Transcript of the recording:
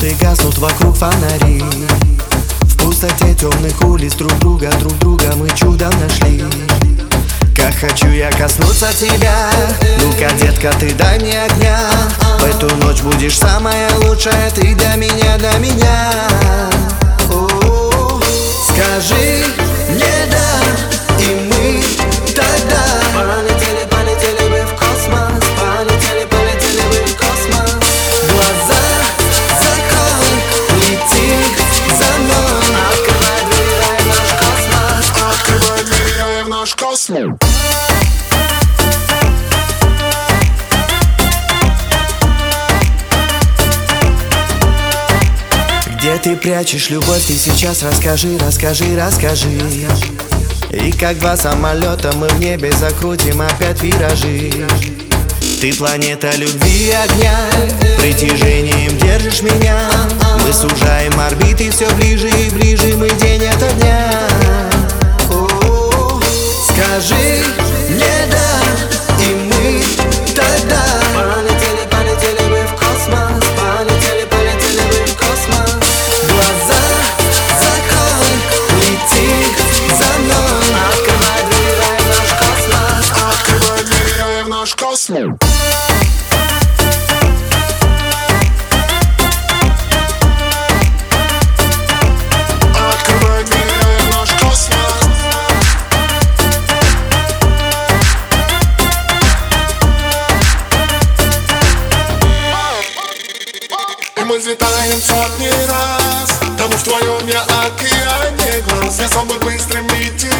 Звезды гаснут, вокруг фонари. В пустоте темных улиц друг друга мы чудом нашли. Как хочу я коснуться тебя. Ну-ка, детка, ты дай мне огня. В эту ночь будешь самая лучшая. Ты для меня, для меня. О-о-о. Скажи мне да, и мы тогда полетели, полетели бы в космос. Полетели, полетели бы в космос. Глаза закрой, лети за мной. Открывай двери в наш космос. Открывай двери в наш космос. Где ты прячешь любовь, ты сейчас расскажи, расскажи, расскажи. И как два самолета мы в небе закрутим опять виражи. Ты планета любви и огня, притяжением держишь меня. Мы сужаем орбиты все ближе и ближе, мы день ото дня. О-о-о. Скажи мне да, и мы тогда полетели, полетели бы в космос. Полетели, полетели бы в космос. Глаза закрой, лети за мной. Открывай двери в наш космос. Открывай двери в наш космос. Открывай двери в наш космос. И мы взлетаем сотни раз, тому в твоем я океане глаз. Я собой быстрым летим.